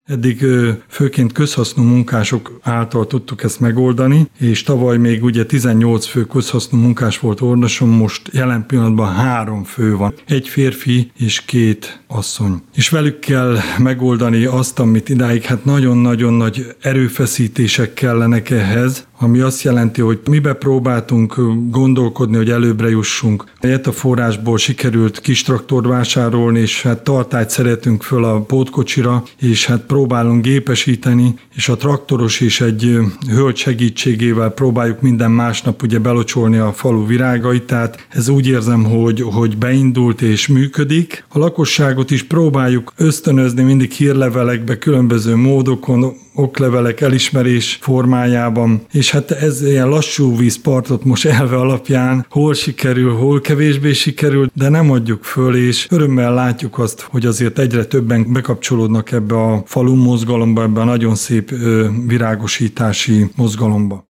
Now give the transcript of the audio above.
Eddig főként közhasznú munkások által tudtuk ezt megoldani, és tavaly még ugye 18 fő közhasznú munkás volt orvosom, most jelen pillanatban 3 fő van. 1 férfi és 2 asszony. És velük kell megoldani azt, amit idáig nagyon-nagyon nagy erőfeszítések kellenek ehhez, ami azt jelenti, hogy mibe próbáltunk gondolkodni, hogy előbbre jussunk. A forrásból sikerült kis traktort vásárolni, és tartályt szeretünk föl a pótkocsira, és próbálunk gépesíteni, és a traktoros és egy hölgy segítségével próbáljuk minden másnap ugye belocsolni a falu virágait, tehát ez úgy érzem, hogy beindult és működik. A lakosságot is próbáljuk ösztönözni mindig hírlevelekbe, különböző módokon, oklevelek elismerés formájában, és ez ilyen lassú vízpartot most elve alapján hol sikerül, hol kevésbé sikerül, de nem adjuk föl, és örömmel látjuk azt, hogy azért egyre többen bekapcsolódnak ebbe a falu mozgalomba, ebbe a nagyon szép virágosítási mozgalomba.